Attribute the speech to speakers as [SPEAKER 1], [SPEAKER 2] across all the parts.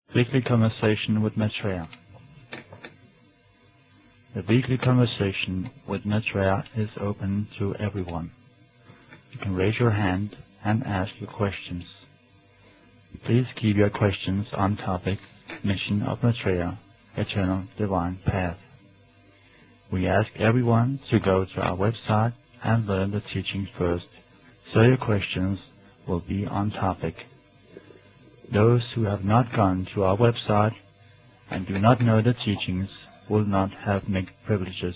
[SPEAKER 1] Weekly Conversation with Maitreya. The weekly conversation with Maitreya is open to everyone. You can raise your hand and ask your questions. Please keep your questions on topic, Mission of Maitreya, Eternal Divine Path. We ask everyone to go to our website and learn the teaching first, so your questions will be on topic. Those who have not gone to our website and do not know the teachings will not have mixed privileges.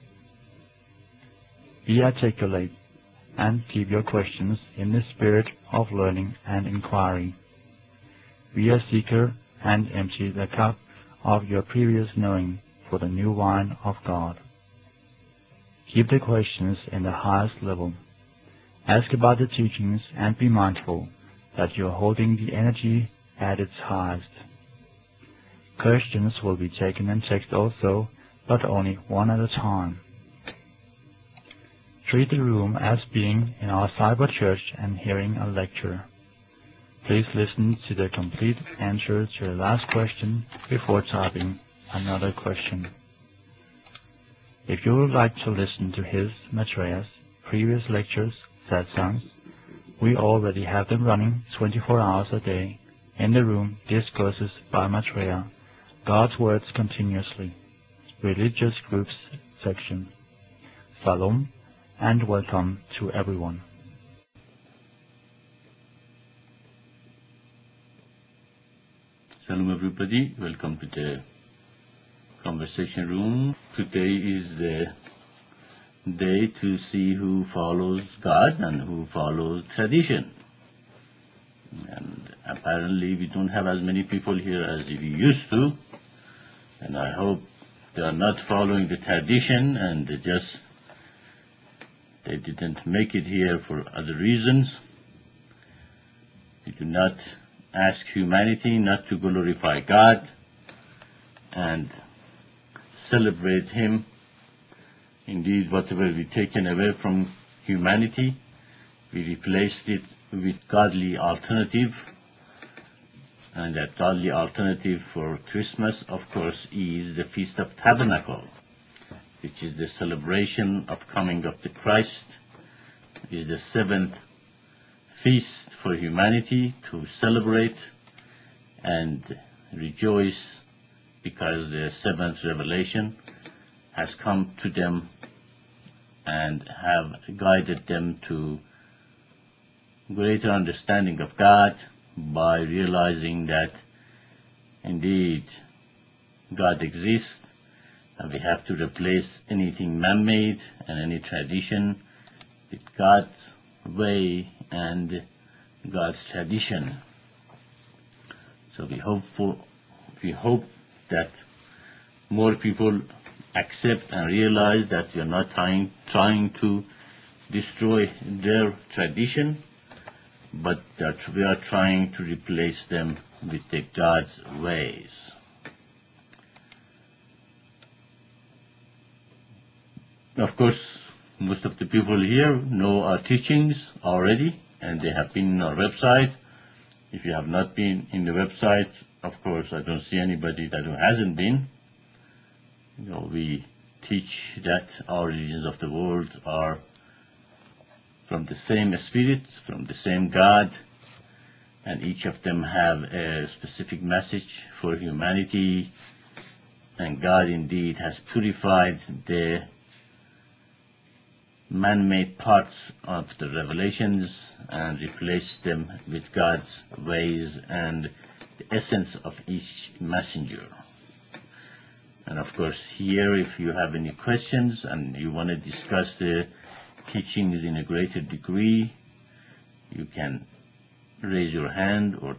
[SPEAKER 1] Be articulate and keep your questions in the spirit of learning and inquiry. Be a seeker and empty the cup of your previous knowing for the new wine of God. Keep the questions in the highest level. Ask about the teachings and be mindful that you are holding the energy at its highest. Questions will be taken in text also, but only one at a time. Treat the room as being in our cyber church and hearing a lecture. Please listen to the complete answer to the last question before typing another question. If you would like to listen to his, Maitreya's, previous lectures, satsangs, we already have them running 24 hours a day in the room, discourses by Maitreya, God's words continuously, religious groups section. Shalom and welcome to everyone.
[SPEAKER 2] Shalom everybody, welcome to the conversation room. Today is the day to see who follows God and who follows tradition. And apparently we don't have as many people here as we used to, and I hope they are not following the tradition and they didn't make it here for other reasons. We do not ask humanity not to glorify God and celebrate Him. Indeed, whatever we've taken away from humanity, we replaced it with godly alternative. And that godly alternative for Christmas, of course, is the Feast of Tabernacle, which is the celebration of coming of the Christ. It is the seventh feast for humanity to celebrate and rejoice because the seventh revelation has come to them and have guided them to greater understanding of God by realizing that indeed God exists and we have to replace anything man-made and any tradition with God's way and God's tradition. So we hope that more people accept and realize that we are not trying to destroy their tradition, but that we are trying to replace them with the God's ways. Of course, most of the people here know our teachings already, and they have been on our website. If you have not been in the website, of course, I don't see anybody that hasn't been. We teach that all religions of the world are from the same Spirit, from the same God, and each of them have a specific message for humanity, and God indeed has purified the man-made parts of the revelations and replaced them with God's ways and the essence of each messenger. And of course, here, if you have any questions and you want to discuss the teachings in a greater degree, you can raise your hand or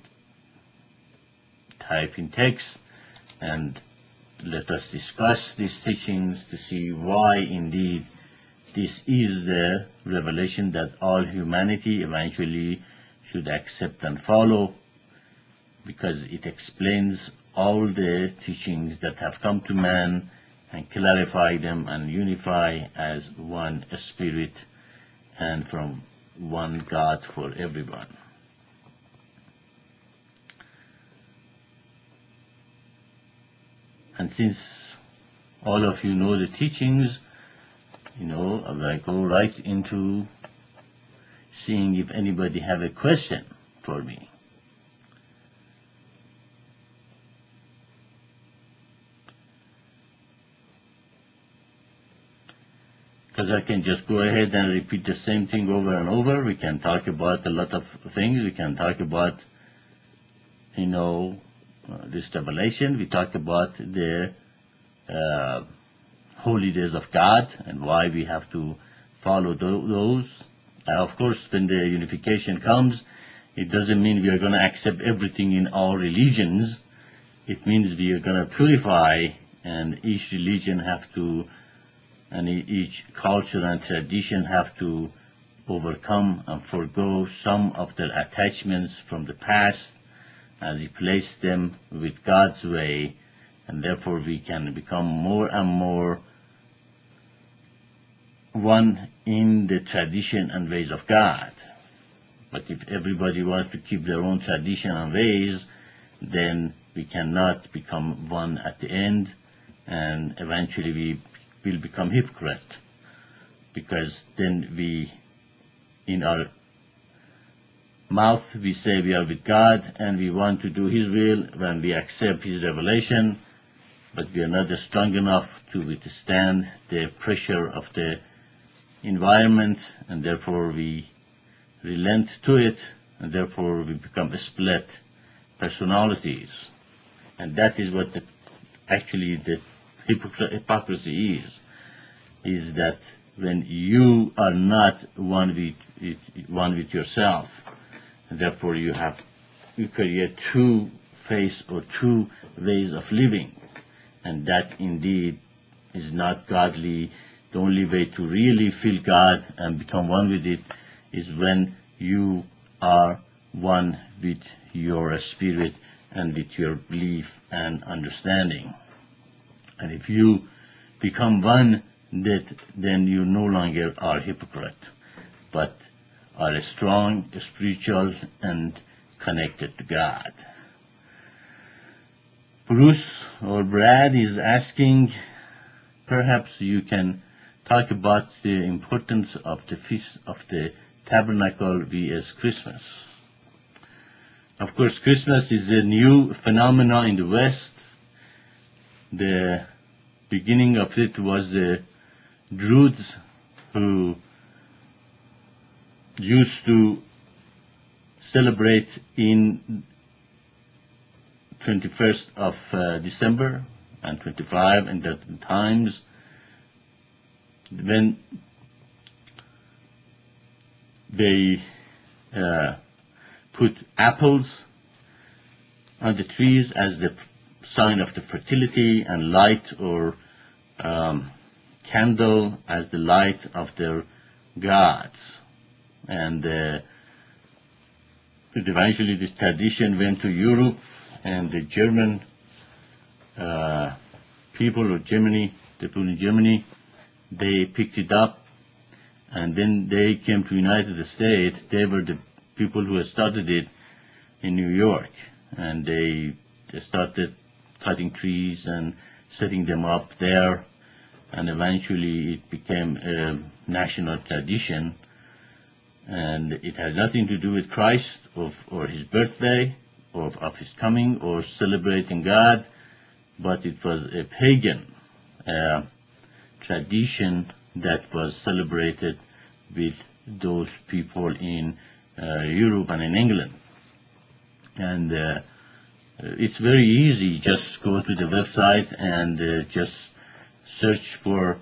[SPEAKER 2] type in text and let us discuss these teachings to see why indeed this is the revelation that all humanity eventually should accept and follow, because it explains all the teachings that have come to man and clarify them and unify as one spirit and from one God for everyone. And since all of you know the teachings, I go right into seeing if anybody have a question for me. Because I can just go ahead and repeat the same thing over and over. We can talk about a lot of things. We can talk about, this revelation. We talk about the holy days of God and why we have to follow those. Of course, when the unification comes, it doesn't mean we are going to accept everything in all religions. It means we are going to purify, and each religion have to, and each culture and tradition have to overcome and forego some of their attachments from the past and replace them with God's way, and therefore we can become more and more one in the tradition and ways of God. But if everybody wants to keep their own tradition and ways, then we cannot become one at the end, and eventually we will become hypocrite, because then we, in our mouth, we say we are with God and we want to do His will when we accept His revelation, but we are not strong enough to withstand the pressure of the environment, and therefore we relent to it, and therefore we become split personalities. And that is what actually the hypocrisy is that when you are not one with yourself, and therefore you create two faces or two ways of living, and that indeed is not godly. The only way to really feel God and become one with it is when you are one with your spirit and with your belief and understanding. And if you become one, then you no longer are hypocrite, but are a strong, spiritual, and connected to God. Bruce or Brad is asking, perhaps you can talk about the importance of the Feast of the Tabernacle vs. Christmas. Of course, Christmas is a new phenomenon in the West. The beginning of it was the Druids, who used to celebrate in 21st of December and 25 in the times when they put apples on the trees as the sign of the fertility, and light or candle as the light of their gods. And eventually this tradition went to Europe, and the German people of Germany, the people in Germany, they picked it up, and then they came to United States. They were the people who started it in New York, and they started cutting trees and setting them up there, and eventually it became a national tradition. And it had nothing to do with Christ or his birthday or of his coming or celebrating God, but it was a pagan tradition that was celebrated with those people in Europe and in England. And it's very easy. Just go to the website and just search for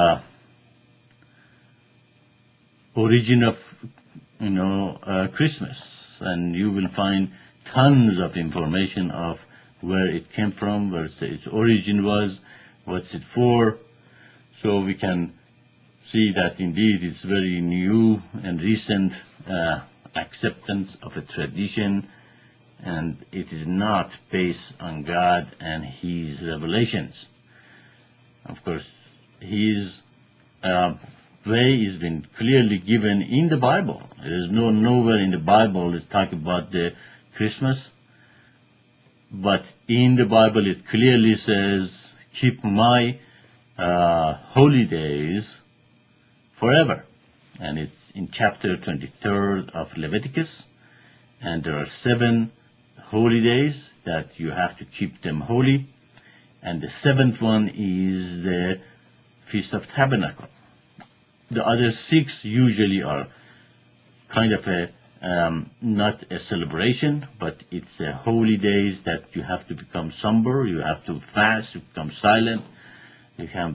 [SPEAKER 2] origin of Christmas, and you will find tons of information of where it came from, where its origin was, what's it for. So we can see that indeed it's very new and recent acceptance of a tradition, and it is not based on God and His revelations. Of course, His way has been clearly given in the Bible. There is nowhere in the Bible that talk about the Christmas, but in the Bible it clearly says keep my holy days forever. And it's in chapter 23rd of Leviticus. And there are 7 holy days that you have to keep them holy. And the 7th one is the Feast of Tabernacle. The other 6 usually are kind of a not a celebration, but it's a holy days that you have to become somber, you have to fast, you become silent, you have,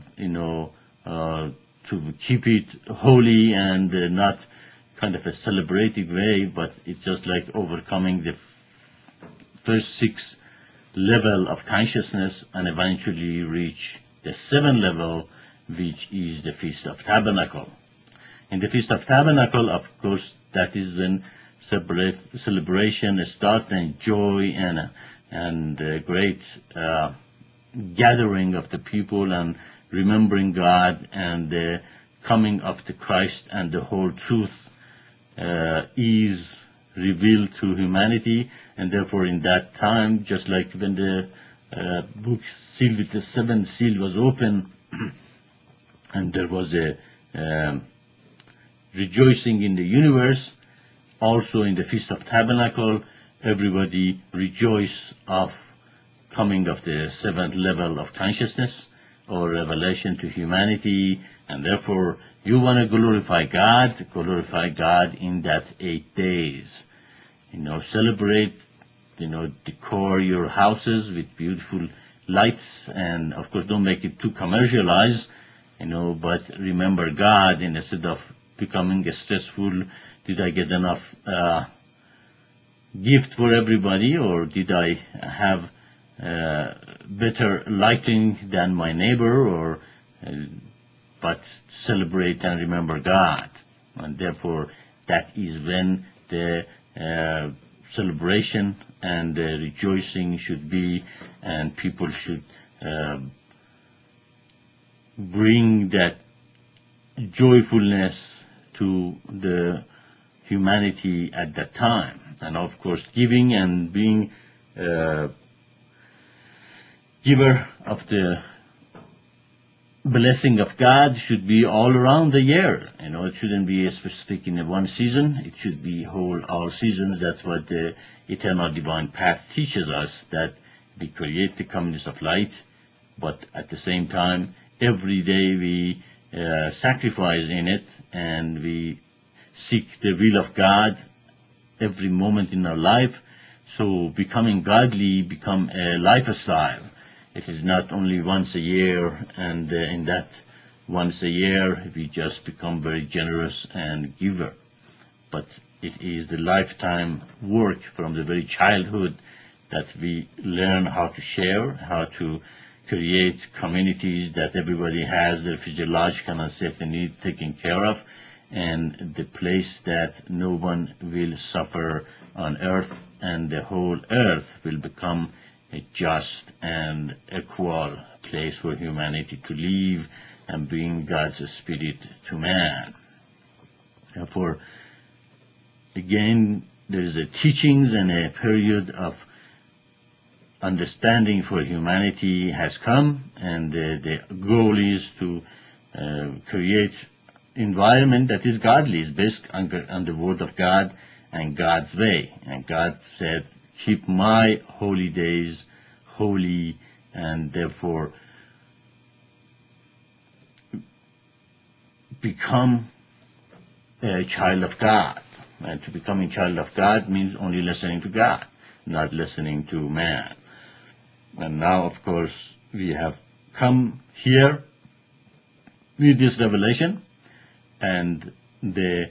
[SPEAKER 2] to keep it holy and not kind of a celebrating way, but it's just like overcoming the first 6 level of consciousness and eventually reach the 7th level, which is the Feast of Tabernacle. In the Feast of Tabernacle, of course, that is when celebration starts and joy and great gathering of the people and remembering God and the coming of the Christ and the whole truth is revealed to humanity. And therefore in that time, just like when the book sealed with the 7th seal was open and there was a rejoicing in the universe, also in the Feast of Tabernacle, everybody rejoice of coming of the 7th level of consciousness or revelation to humanity, and therefore you want to glorify God in that 8 days. Celebrate, decor your houses with beautiful lights, and of course don't make it too commercialized, but remember God instead of becoming stressful. Did I get enough gift for everybody, or did I have better lighting than my neighbor, or but celebrate and remember God. And therefore that is when the celebration and the rejoicing should be, and people should bring that joyfulness to the humanity at that time. And of course giving and being giver of the blessing of God should be all around the year. It shouldn't be specific in one season. It should be all seasons. That's what the eternal divine path teaches us, that we create the communities of light, but at the same time every day we sacrifice in it, and we seek the will of God every moment in our life. So becoming godly become a lifestyle. It is not only once a year, and in that once a year we just become very generous and giver. But it is the lifetime work from the very childhood that we learn how to share, how to create communities that everybody has their physiological and safety need taken care of, and the place that no one will suffer on earth, and the whole earth will become a just and equal place for humanity to live and bring God's spirit to man. Therefore, again, there is a teachings and a period of understanding for humanity has come, and the goal is to create environment that is godly, is based on the word of God and God's way. And God said, keep my holy days holy, and therefore become a child of God. And to become a child of God means only listening to God, not listening to man. And now, of course, we have come here with this revelation, and the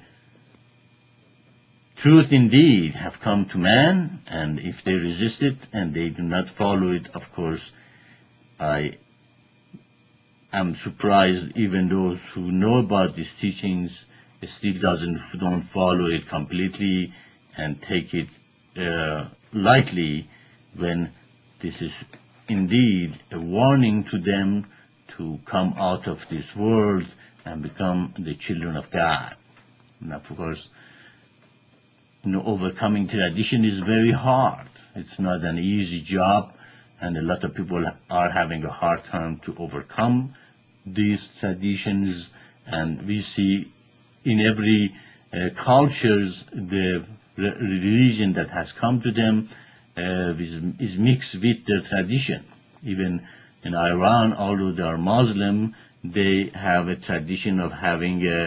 [SPEAKER 2] truth indeed have come to man, and if they resist it and they do not follow it, of course, I am surprised even those who know about these teachings still don't follow it completely and take it lightly, when this is indeed a warning to them to come out of this world and become the children of God. And of course, overcoming tradition is very hard. It's not an easy job, and a lot of people are having a hard time to overcome these traditions. And we see in every cultures the religion that has come to them is mixed with their tradition. Even in Iran, although they are Muslim, they have a tradition of having a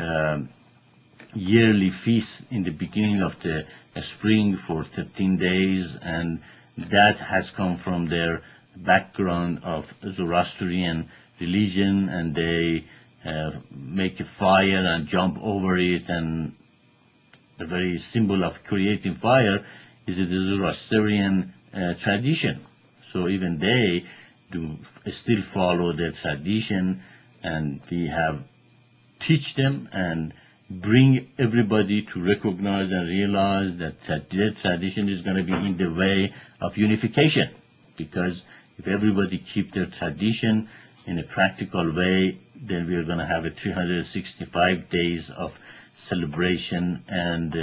[SPEAKER 2] yearly feast in the beginning of the spring for 13 days, and that has come from their background of Zoroastrian religion, and they make a fire and jump over it, and the very symbol of creating fire is the Zoroastrian tradition. So even they do still follow their tradition, and we have teach them and bring everybody to recognize and realize that their tradition is going to be in the way of unification. Because if everybody keep their tradition in a practical way, then we're going to have a 365 days of celebration and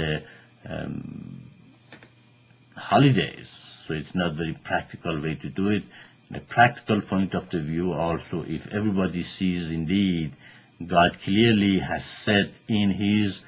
[SPEAKER 2] holidays. So it's not very practical way to do it. In a practical point of the view also, if everybody sees indeed God clearly has said in his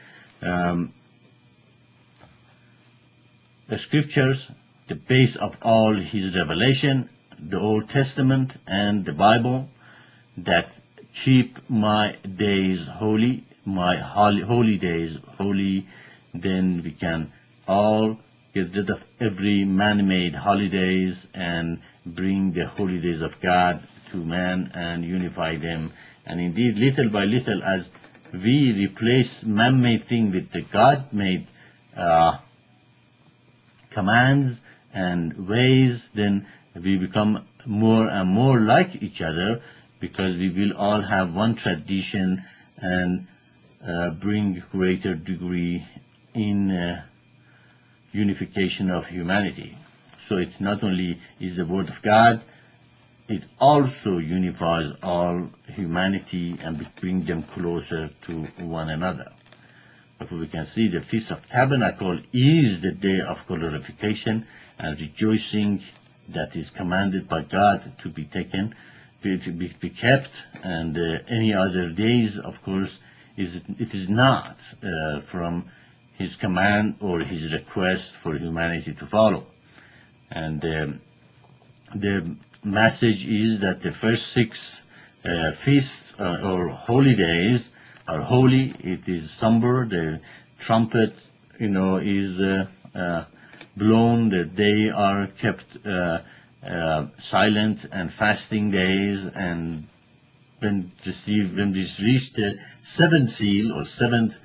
[SPEAKER 2] the scriptures, the base of all his revelation, the Old Testament and the Bible, that keep my days holy, my holy days holy, then we can all get rid of every man-made holidays and bring the holy days of God to man and unify them. And indeed, little by little, as we replace man-made thing with the God-made commands and ways, then we become more and more like each other, because we will all have one tradition and bring greater degree in unification of humanity. So it's not only is the word of God, it also unifies all humanity and bring them closer to one another. Therefore, we can see the Feast of Tabernacle is the day of glorification and rejoicing that is commanded by God to be taken, to be kept, and any other days, of course, it is not from his command or his request for humanity to follow. And the message is that the first 6 feasts or holy days are holy. It is somber. The trumpet, is blown. That they are kept silent and fasting days. And when we reach the 7th seal or 7th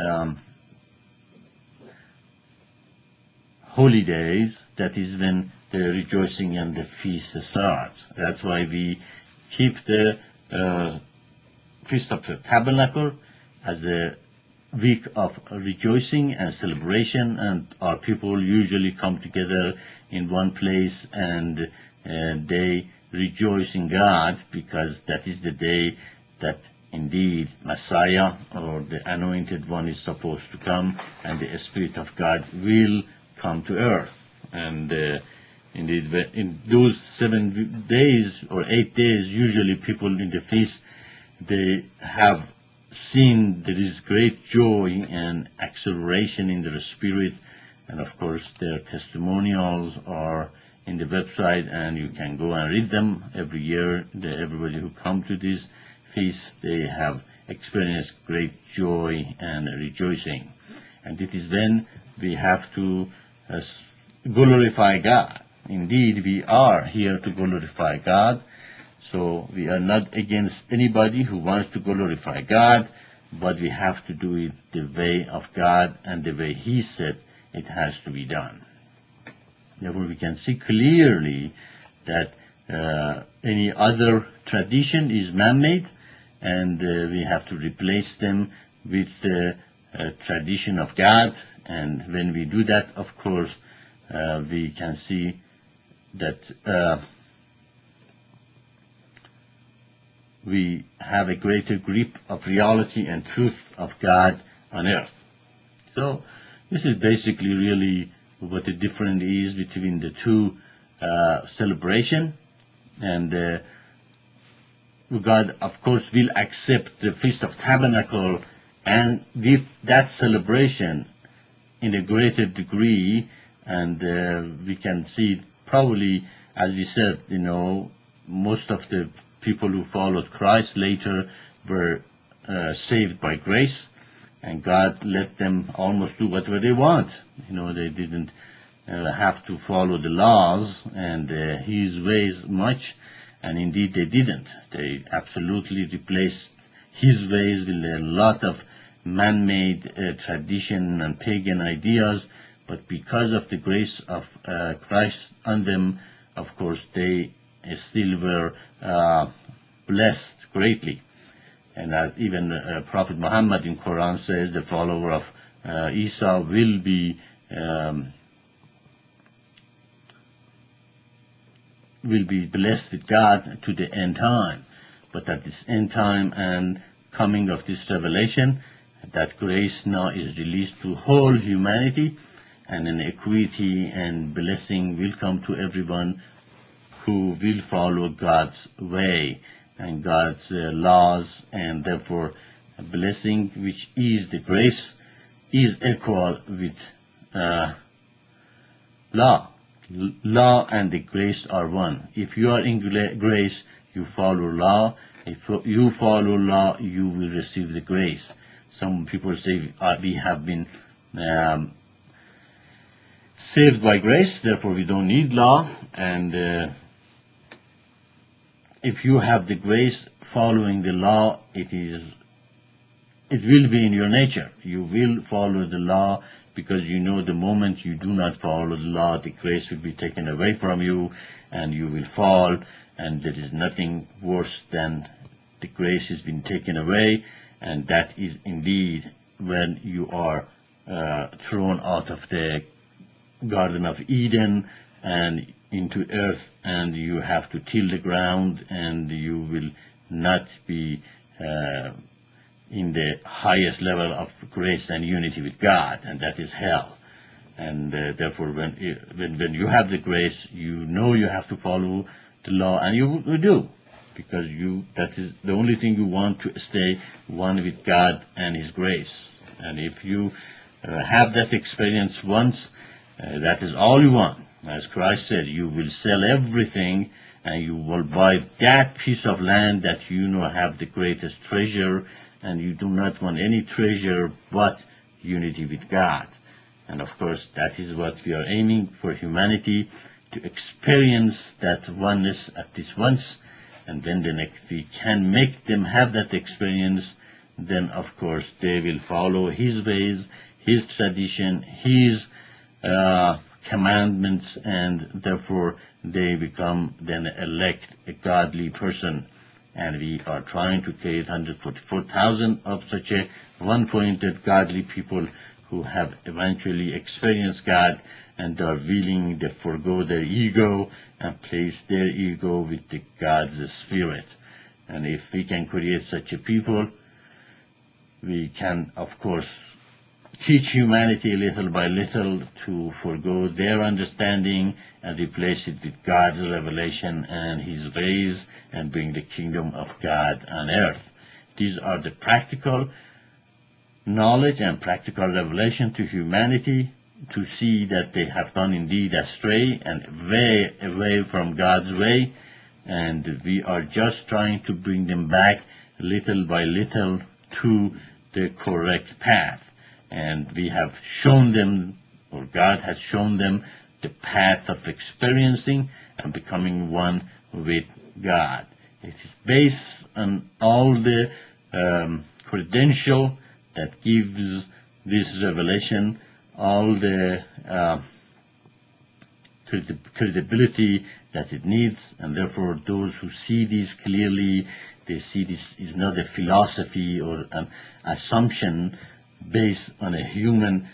[SPEAKER 2] holy days, that is when the rejoicing and the feast starts. That's why we keep the Feast of the Tabernacle as a week of rejoicing and celebration, and our people usually come together in one place and they rejoice in God, because that is the day that indeed Messiah or the Anointed One is supposed to come, and the Spirit of God will come to earth. And indeed, in those 7 days or 8 days, usually people in the feast, they have seen there is great joy and acceleration in their spirit. And of course, their testimonials are in the website, and you can go and read them every year. Everybody who come to this feast, they have experienced great joy and rejoicing. And it is when we have to glorify God. Indeed, we are here to glorify God. So we are not against anybody who wants to glorify God, but we have to do it the way of God and the way He said it has to be done. Therefore, we can see clearly that any other tradition is man-made, and we have to replace them with the tradition of God. And when we do that, of course, we can see that we have a greater grip of reality and truth of God on earth. So this is basically really what the difference is between the two celebration, and God, of course, will accept the Feast of Tabernacle and with that celebration in a greater degree, and we can see probably, as we said, most of the people who followed Christ later were saved by grace, and God let them almost do whatever they want. They didn't have to follow the laws and His ways much, and indeed they didn't. They absolutely replaced His ways with a lot of man-made tradition and pagan ideas, but because of the grace of Christ on them, of course, they still were blessed greatly. And as even Prophet Muhammad in Quran says, the follower of Isa will be blessed with God to the end time. But at this end time and coming of this revelation, that grace now is released to whole humanity, and an equity and blessing will come to everyone who will follow God's way and God's laws, and therefore a blessing which is the grace is equal with law. Law and the grace are one. If you are in grace, you follow law. If you follow law, you will receive the grace. Some people say we have been saved by grace, therefore we don't need law. And if you have the grace following the law, it will be in your nature. You will follow the law, because the moment you do not follow the law, the grace will be taken away from you and you will fall, and there is nothing worse than the grace has been taken away, and that is indeed when you are thrown out of the Garden of Eden and into earth, and you have to till the ground, and you will not be in the highest level of grace and unity with God, and that is hell. And therefore, when you have the grace, you have to follow the law, and you do, because that is the only thing you want, to stay one with God and His grace. And if you have that experience once, that is all you want. As Christ said, you will sell everything and you will buy that piece of land that have the greatest treasure, and you do not want any treasure but unity with God. And of course, that is what we are aiming for humanity, to experience that oneness at this once, and then we can make them have that experience. Then of course they will follow His ways, His tradition, His commandments, and therefore they become then elect a godly person. And we are trying to create 144,000 of such a one-pointed godly people who have eventually experienced God and are willing to forgo their ego and place their ego with the God's Spirit. And if we can create such a people, we can, of course, teach humanity little by little to forgo their understanding and replace it with God's revelation and His ways, and bring the kingdom of God on earth. These are the practical knowledge and practical revelation to humanity, to see that they have gone indeed astray and way away from God's way, and we are just trying to bring them back little by little to the correct path. And we have shown them, or God has shown them, the path of experiencing and becoming one with God. It is based on all the credential that gives this revelation, all the credibility that it needs, and therefore those who see this clearly, they see this is not a philosophy or an assumption based on a human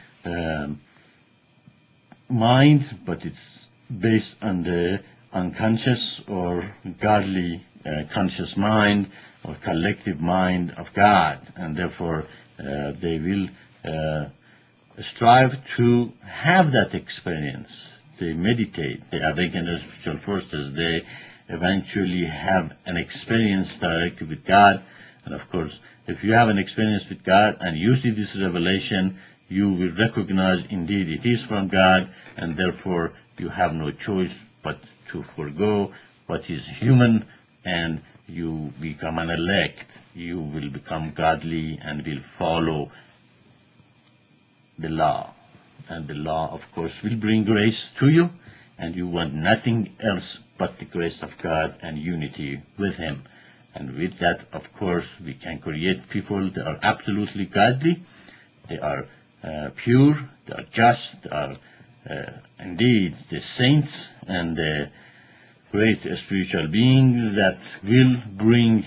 [SPEAKER 2] mind, but it's based on the unconscious or godly conscious mind or collective mind of God, and therefore they will strive to have that experience, they meditate, they awaken their spiritual forces, they eventually have an experience directly with God. And of course, if you have an experience with God and you see this revelation, you will recognize indeed it is from God, and therefore you have no choice but to forego what is human, and you become an elect. You will become godly and will follow the law. And the law, of course, will bring grace to you, and you want nothing else but the grace of God and unity with Him. And with that, of course, we can create people that are absolutely godly, they are pure, they are just, they are indeed the saints and the great spiritual beings that will bring,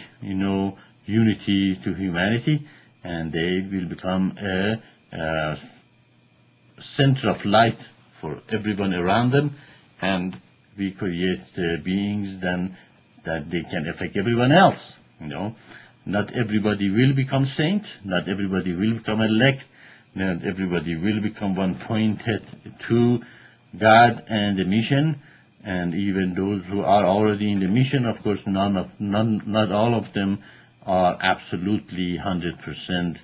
[SPEAKER 2] unity to humanity, and they will become a center of light for everyone around them, and we create beings then that they can affect everyone else. Not everybody will become saint, not everybody will become elect, not everybody will become one pointed to God and the mission. And even those who are already in the mission, of course, not all of them are absolutely 100%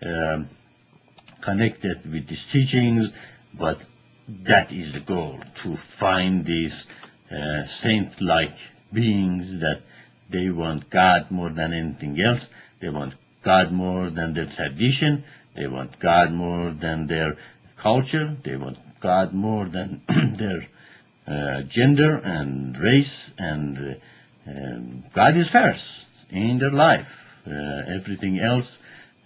[SPEAKER 2] connected with these teachings, but that is the goal, to find these saint-like beings that they want God more than anything else. They want God more than their tradition. They want God more than their culture. They want God more than their gender and race. And God is first in their life. Everything else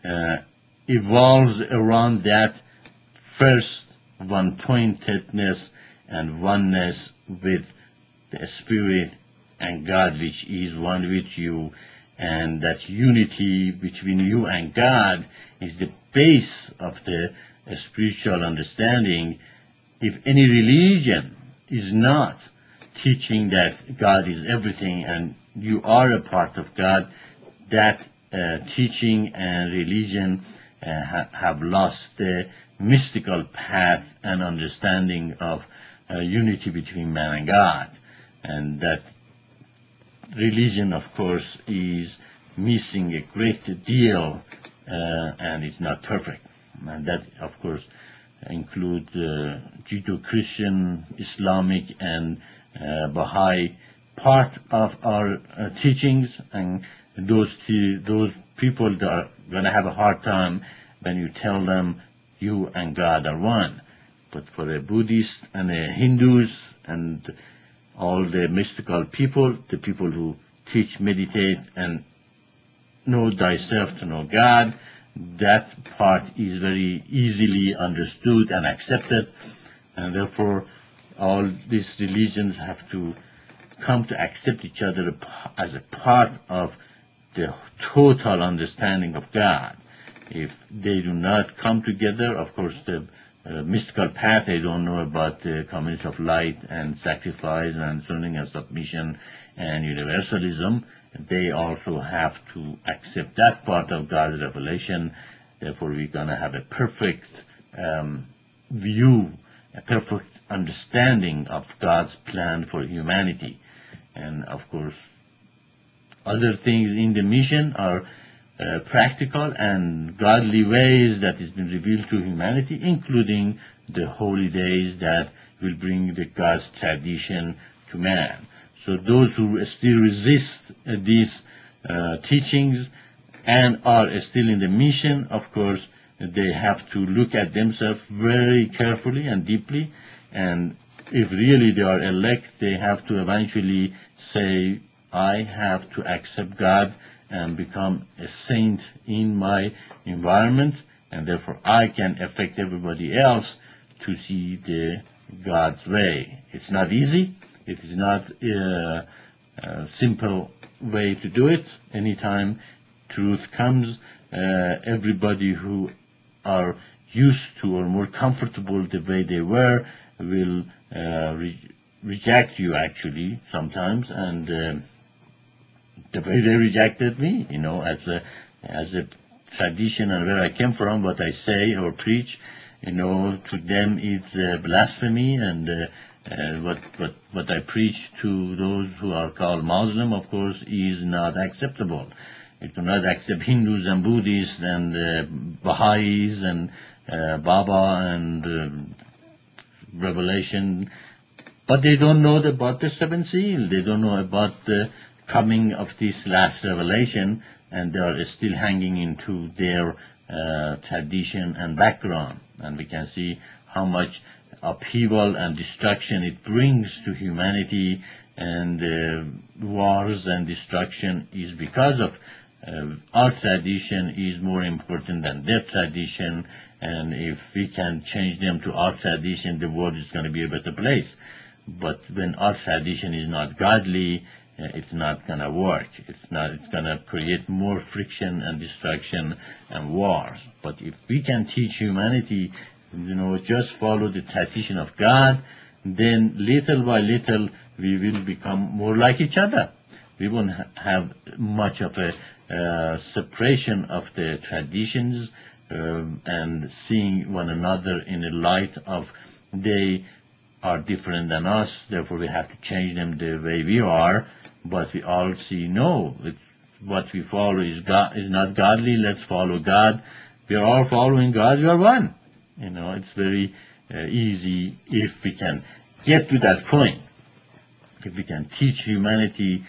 [SPEAKER 2] evolves around that first one-pointedness and oneness with the Spirit and God, which is one with you. And that unity between you and God is the base of the spiritual understanding. If any religion is not teaching that God is everything and you are a part of God, that teaching and religion have lost the mystical path and understanding of unity between man and God. And that religion, of course, is missing a great deal, and it's not perfect. And that, of course, include Judeo-Christian, Islamic, and Baha'i part of our teachings. And those people that are going to have a hard time when you tell them you and God are one. But for a Buddhist and a Hindus and all the mystical people, the people who teach, meditate, and know thyself to know God, that part is very easily understood and accepted. And therefore, all these religions have to come to accept each other as a part of the total understanding of God. If they do not come together, of course, the mystical path, they don't know about the community of light and sacrifice and surrendering and submission and universalism. They also have to accept that part of God's revelation. Therefore, we're going to have a perfect view, a perfect understanding of God's plan for humanity. And of course, other things in the mission are practical and godly ways that has been revealed to humanity, including the holy days that will bring the God's tradition to man. So those who still resist these teachings and are still in the mission, of course, they have to look at themselves very carefully and deeply. And if really they are elect, they have to eventually say, I have to accept God and become a saint in my environment, and therefore I can affect everybody else to see the God's way. It's not easy. It is not a simple way to do it. Anytime truth comes, everybody who are used to or more comfortable the way they were will reject you actually sometimes, and the way they rejected me, as a tradition and where I came from, what I say or preach, to them it's blasphemy, and What I preach to those who are called Muslim, of course, is not acceptable. You cannot accept Hindus and Buddhists and Baha'is and Baba and Revelation, but they don't know about the seventh seal. They don't know about the coming of this last revelation, and they are still hanging into their tradition and background. And we can see how much upheaval and destruction it brings to humanity, and wars and destruction is because of our tradition is more important than their tradition, and if we can change them to our tradition, the world is going to be a better place. But when our tradition is not godly, it's not going to work. It's going to create more friction and destruction and wars. But if we can teach humanity, just follow the tradition of God, then little by little we will become more like each other. We won't have much of a separation of the traditions and seeing one another in the light of they are different than us, therefore we have to change them the way we are. But we all see, no, what we follow is not godly, let's follow God. We are all following God, we are one. It's very easy if we can get to that point. If we can teach humanity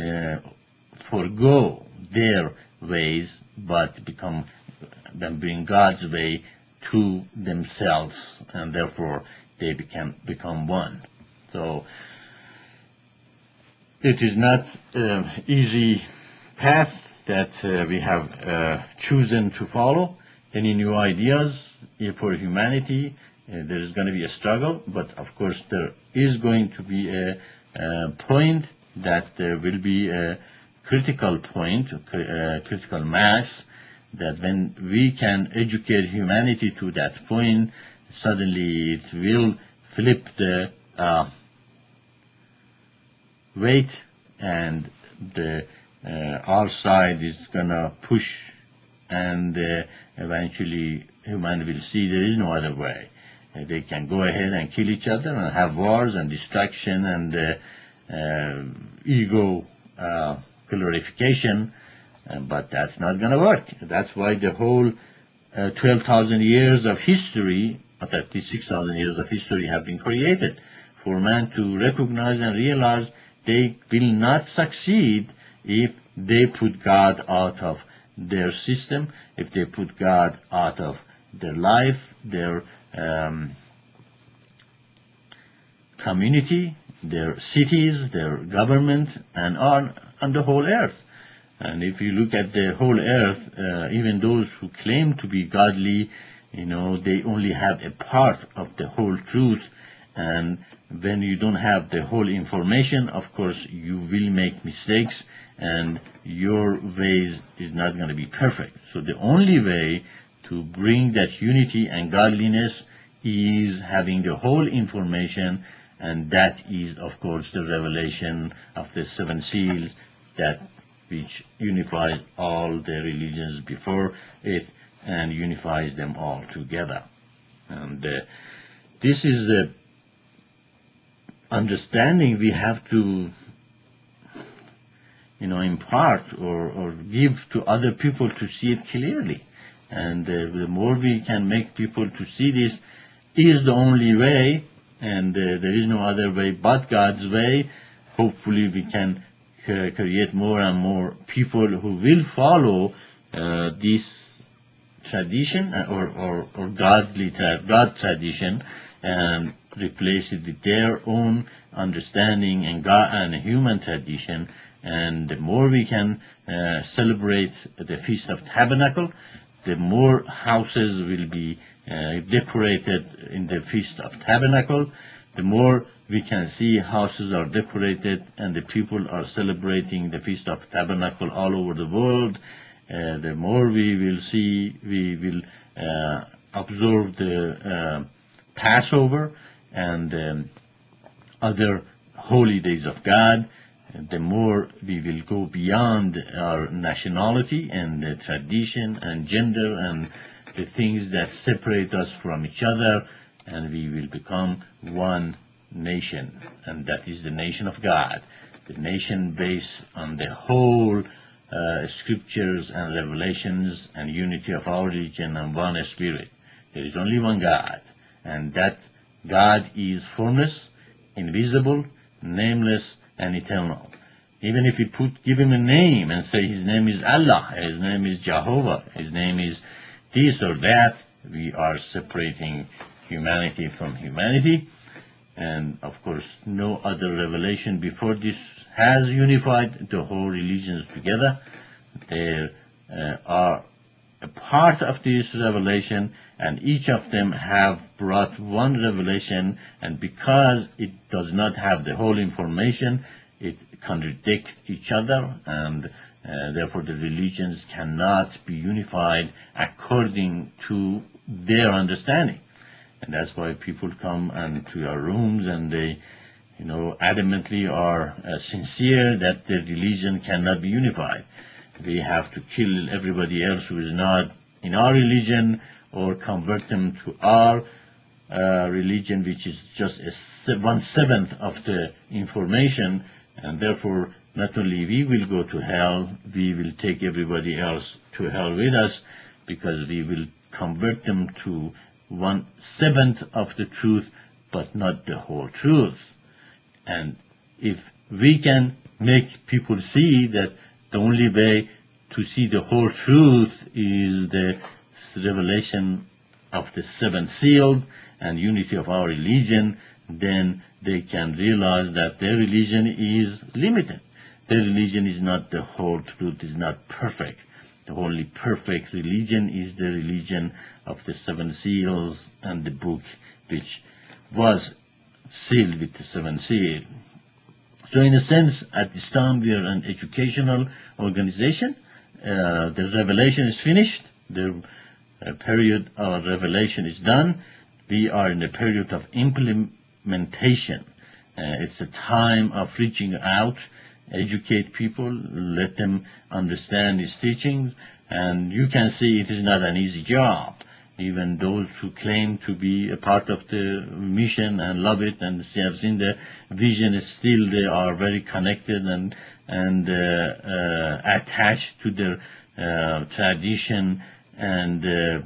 [SPEAKER 2] forgo their ways, but bring God's way to themselves, and therefore they become one. So it is not an easy path that we have chosen to follow. Any new ideas for humanity, there is going to be a struggle, but of course there is going to be a point that there will be a critical point, critical mass, that when we can educate humanity to that point, suddenly it will flip the weight, and our side is gonna push, and eventually humanity will see there is no other way. They can go ahead and kill each other and have wars and distraction and ego glorification, but that's not going to work. That's why the whole 12,000 years of history, or 36,000 years of history have been created for man to recognize and realize they will not succeed if they put God out of their system, if they put God out of their life, their community, their cities, their government, and on the whole earth. And if you look at the whole earth, even those who claim to be godly, they only have a part of the whole truth. And when you don't have the whole information, of course, you will make mistakes, and your ways is not going to be perfect. So the only way to bring that unity and godliness is having the whole information, and that is, of course, the revelation of the seven seals, which unifies all the religions before it and unifies them all together. And this is the understanding we have to impart or give to other people to see it clearly. And the more we can make people to see this is the only way, and there is no other way but God's way, hopefully we can create more and more people who will follow this tradition or God tradition, and replace it with their own understanding and God and human tradition. And the more we can celebrate the Feast of Tabernacle, the more houses will be decorated in the Feast of Tabernacle, the more we can see houses are decorated and the people are celebrating the Feast of Tabernacle all over the world. The more we will observe the Passover and other holy days of God, the more we will go beyond our nationality and the tradition and gender and the things that separate us from each other, and we will become one nation, and that is the nation of God, the nation based on the whole scriptures and revelations and unity of our religion and one spirit. There is only one God, and that God is formless, invisible, nameless, and eternal. Even if we give him a name and say his name is Allah, his name is Jehovah, his name is this or that, we are separating humanity from humanity. And of course, no other revelation before this has unified the whole religions together. There are a part of this revelation, and each of them have brought one revelation, and because it does not have the whole information, it contradicts each other, and therefore the religions cannot be unified according to their understanding. And that's why people come to our rooms and they, adamantly are sincere that the religion cannot be unified. We have to kill everybody else who is not in our religion or convert them to our religion, which is just 1/7 of the information. And therefore, not only we will go to hell, we will take everybody else to hell with us, because we will convert them to 1/7 of the truth, but not the whole truth. And if we can make people see that the only way to see the whole truth is the revelation of the seventh seal and unity of our religion, then they can realize that their religion is limited. Their religion is not the whole truth, is not perfect. The only perfect religion is the religion of the seven seals and the book which was sealed with the seventh seal. So in a sense, at this time, we are an educational organization. The revelation is finished. The period of revelation is done. We are in a period of implementation. It's a time of reaching out, educate people, let them understand his teachings. And you can see it is not an easy job. Even those who claim to be a part of the mission and love it and have seen the vision, still they are very connected and attached to their tradition. And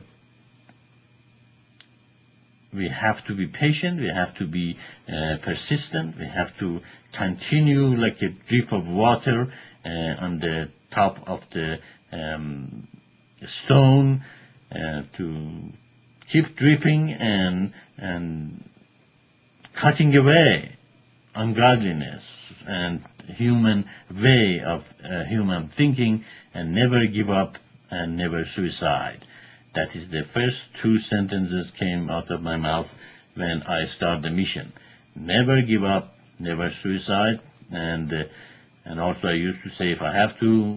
[SPEAKER 2] we have to be patient, we have to be persistent, we have to continue like a drip of water on the top of the stone, to keep dripping and cutting away ungodliness and human way of human thinking, and never give up and never suicide. That is the first two sentences came out of my mouth when I started the mission. Never give up, never suicide, and also I used to say, if I have to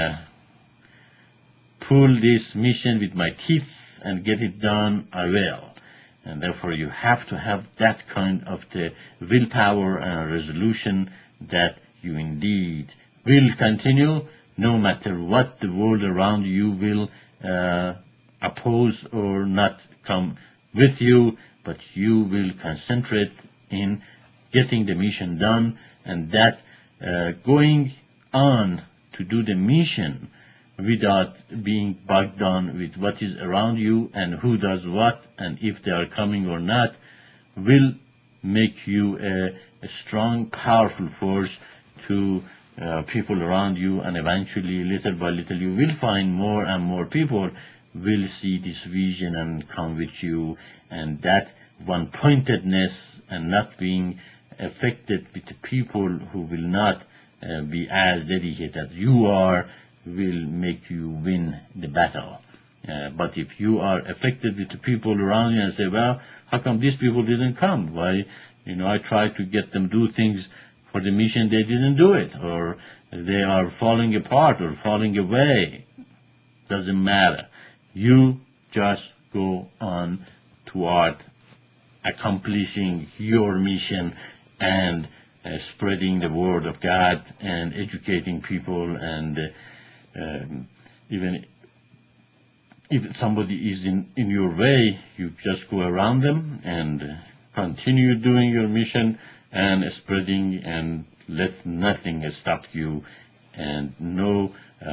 [SPEAKER 2] pull this mission with my teeth and get it done, I will. And therefore you have to have that kind of the willpower and resolution that you indeed will continue, no matter what the world around you will oppose or not come with you, but you will concentrate in getting the mission done, and that going on to do the mission without being bogged down with what is around you and who does what and if they are coming or not, will make you a strong, powerful force to people around you, and eventually, little by little, you will find more and more people will see this vision and come with you, and that one-pointedness and not being affected with the people who will not be as dedicated as you are will make you win the battle. But if you are affected with the people around you and say, well, how come these people didn't come? Why, I tried to get them do things for the mission, they didn't do it, or they are falling apart or falling away. Doesn't matter. You just go on toward accomplishing your mission and spreading the word of God and educating people, and even if somebody is in your way, you just go around them and continue doing your mission and spreading, and let nothing stop you, and no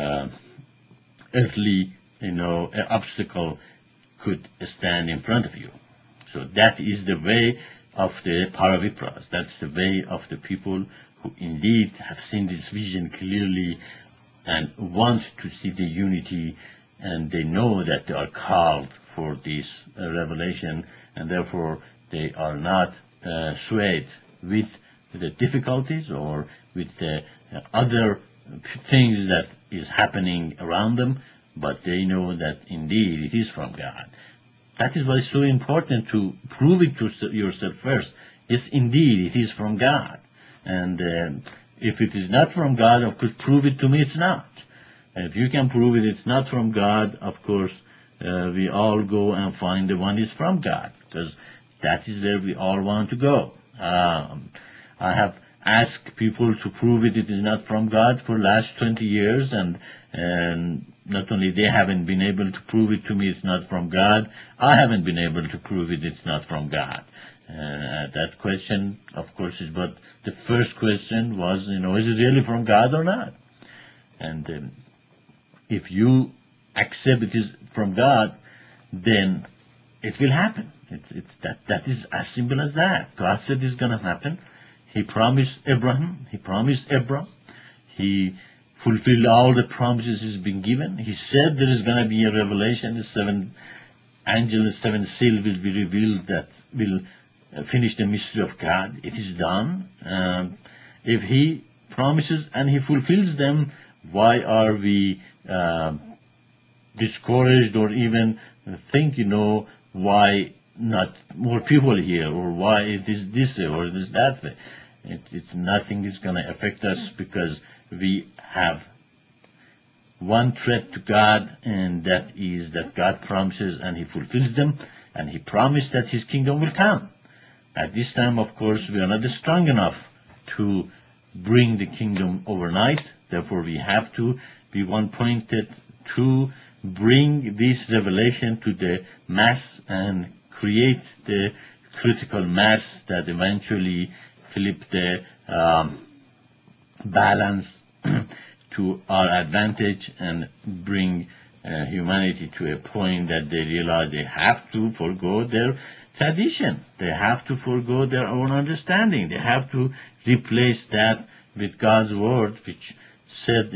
[SPEAKER 2] earthly, obstacle could stand in front of you. So that is the way of the Paravipras. That's the way of the people who indeed have seen this vision clearly and want to see the unity, and they know that they are called for this revelation, and therefore they are not swayed with the difficulties or with the other things that is happening around them, but they know that indeed it is from God. That is why it's so important to prove it to yourself first. Yes, indeed, it is from God. And if it is not from God, of course, prove it to me it's not. And if you can prove it, it's not from God, of course, we all go and find the one is from God, because that is where we all want to go. I have asked people to prove it is not from God for the last 20 years, and not only they haven't been able to prove it to me it's not from God, I haven't been able to prove it's not from God. That question, of course, is, but the first question was, is it really from God or not? And if you accept it is from God, then it will happen. That is as simple as that. God said it's going to happen. He promised Abraham. He promised Abraham. He fulfilled all the promises he's been given. He said there is going to be a revelation. The seven angel, the seven seal will be revealed that will finish the mystery of God. It is done. If he promises and he fulfills them, why are we discouraged or even think, why not more people here, or why it is this way or it is that way? It's nothing is going to affect us, because we have one threat to God, and that is that God promises and he fulfills them, and he promised that his kingdom will come. At this time, of course, we are not strong enough to bring the kingdom overnight. Therefore, we have to be one-pointed to bring this revelation to the mass and create the critical mass that eventually flip the balance to our advantage and bring humanity to a point that they realize they have to forgo their tradition. They have to forgo their own understanding. They have to replace that with God's word, which said,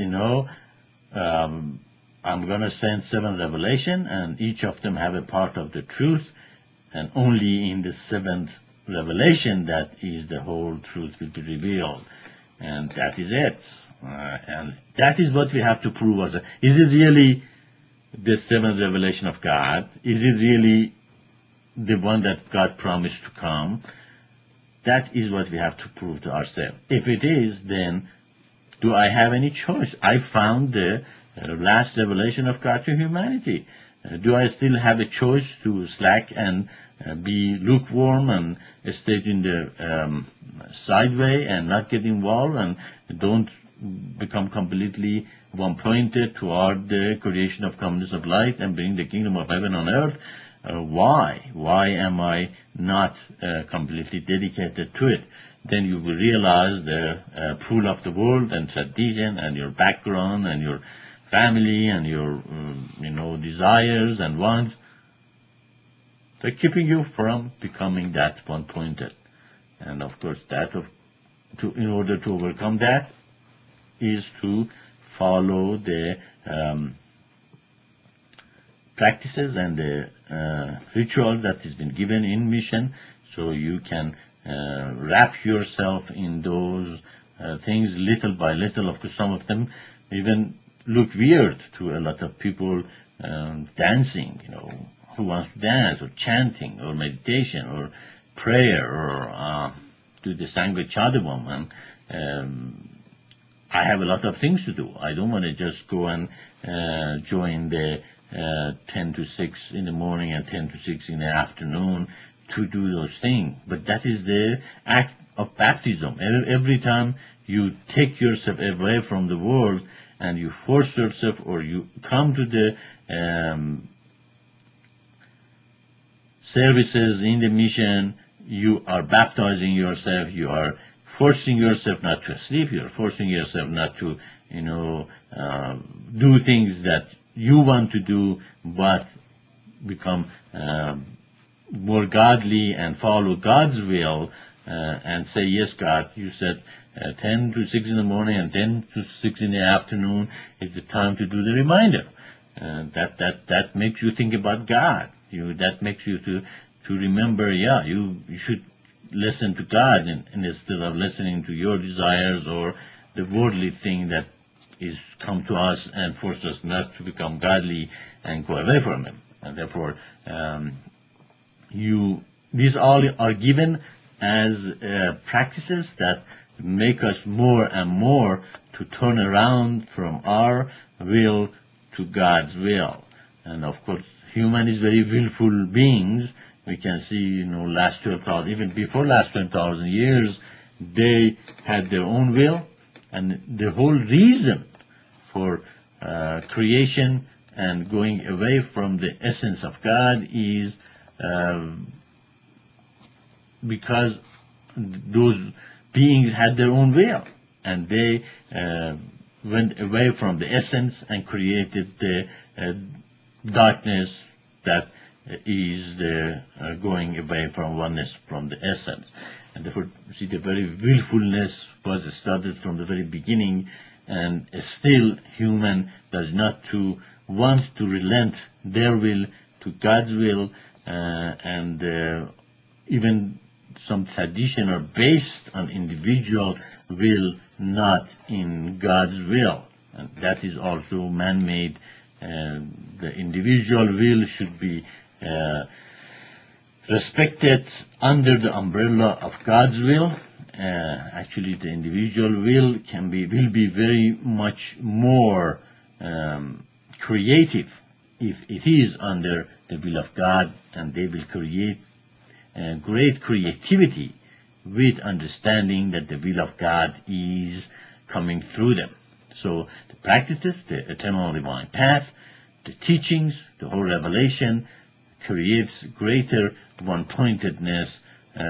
[SPEAKER 2] I'm going to send 7 revelation, and each of them have a part of the truth, and only in the 7th revelation that is the whole truth will be revealed. And that is it. And that is what we have to prove ourselves. Is it really the 7th revelation of God? Is it really the one that God promised to come? That is what we have to prove to ourselves. If it is, then do I have any choice? I found the last revelation of God to humanity. Do I still have a choice to slack and be lukewarm and stay in the sideway and not get involved and don't become completely one-pointed toward the creation of communities of light and bring the kingdom of heaven on earth? Why? Why am I not completely dedicated to it? Then you will realize the pull of the world and tradition and your background and your family and your desires and wants. They're keeping you from becoming that one-pointed. And of course, in order to overcome that is to follow the practices and the ritual that has been given in mission, so you can wrap yourself in those things little by little. Of course, some of them even look weird to a lot of people. Dancing, who wants to dance, or chanting, or meditation, or prayer, or do the Sangha Chadabam. I have a lot of things to do. I don't want to just go and join the 10 to 6 in the morning and 10 to 6 in the afternoon to do those things. But that is the act of baptism. Every time you take yourself away from the world and you force yourself, or you come to the services in the mission, you are baptizing yourself, you are forcing yourself not to sleep, you are forcing yourself not to, do things that you want to do, but become more godly and follow God's will, and say, yes, God, you said 10 to 6 in the morning and 10 to 6 in the afternoon is the time to do the reminder. That makes you think about God. That makes you to remember, you should listen to God instead of listening to your desires or the worldly thing that is come to us and force us not to become godly and go away from Him. And therefore, these all are given as practices that make us more and more to turn around from our will to God's will. And of course, human is very willful beings. We can see, last 12,000, even before last 12,000 years, they had their own will, and the whole reason for creation and going away from the essence of God is because those beings had their own will, and they went away from the essence and created the darkness that is the going away from oneness from the essence. And therefore, you see, the very willfulness was started from the very beginning, and still human does not to want to relent their will to God's will, and even some tradition are based on individual will, not in God's will. And that is also man-made. The individual will should be respected under the umbrella of God's will. Actually, the individual will will be very much more creative if it is under the will of God, and they will create great creativity with understanding that the will of God is coming through them. So the practices, the eternal divine path, the teachings, the whole revelation creates greater one-pointedness,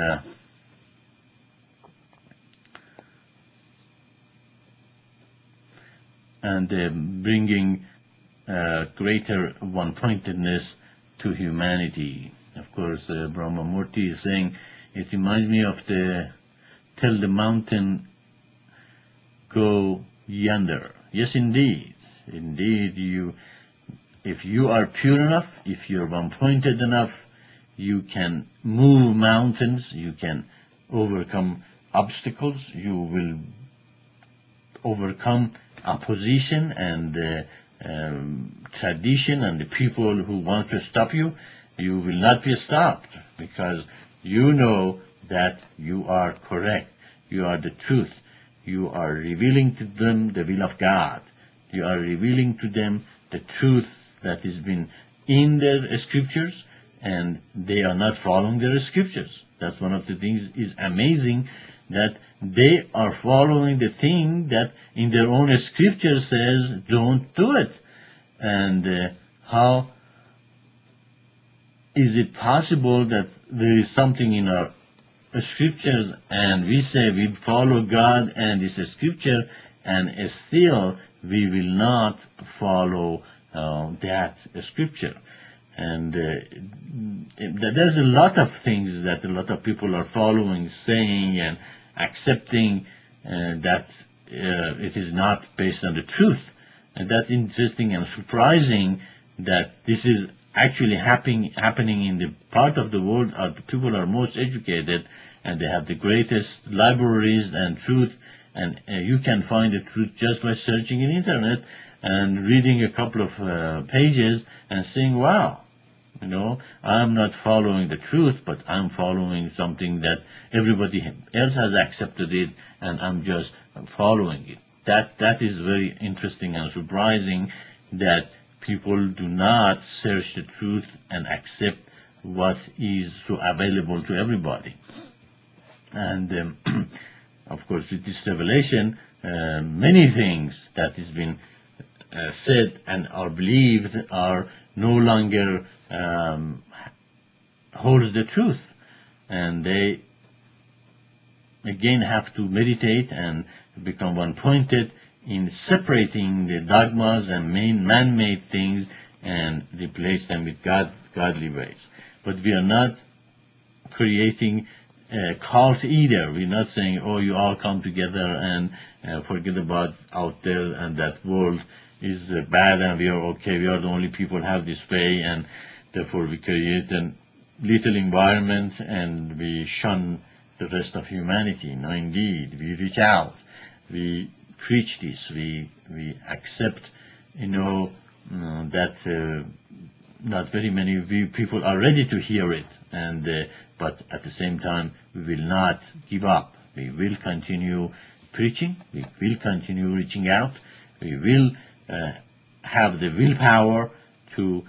[SPEAKER 2] and bringing greater one-pointedness to humanity. Of course, Brahma Murti is saying, it reminds me of tell the mountain, go yonder. Yes, indeed. Indeed, if you are pure enough, if you're one-pointed enough, you can move mountains, you can overcome obstacles, you will overcome opposition and tradition and the people who want to stop you. You will not be stopped, because you know that you are correct. You are the truth. You are revealing to them the will of God. You are revealing to them the truth that has been in their scriptures, and they are not following their scriptures. That's one of the things is amazing, that they are following the thing that in their own scripture says, don't do it. And how is it possible that there is something in our scriptures and we say we follow God and this scripture, and still we will not follow that scripture? And there's a lot of things that a lot of people are following, saying and accepting that it is not based on the truth. And that's interesting and surprising that this is actually happening in the part of the world where the people are most educated, and they have the greatest libraries and truth, and you can find the truth just by searching in internet and reading a couple of pages and saying, wow, I'm not following the truth, but I'm following something that everybody else has accepted it, and I'm just following it. That is very interesting and surprising, that people do not search the truth and accept what is so available to everybody. And of course, with this revelation, many things that has been said and are believed are no longer holds the truth. and they again have to meditate and become one-pointed in separating the dogmas and man-made things and replace them with godly ways. But we are not creating a cult either. We're not saying, oh, you all come together and forget about out there and that world is bad and we are okay. We are the only people who have this way, and therefore we create a little environment and we shun the rest of humanity. No, indeed, we reach out, we preach this, we accept, that not very many people are ready to hear it, and but at the same time, we will not give up. We will continue preaching. We will continue reaching out. We will have the willpower to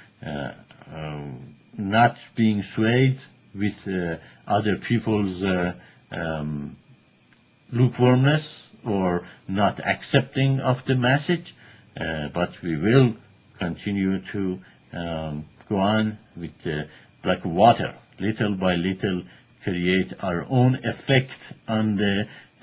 [SPEAKER 2] not being swayed with other people's lukewarmness or not accepting of the message, but we will continue to go on with like water, little by little, create our own effect on the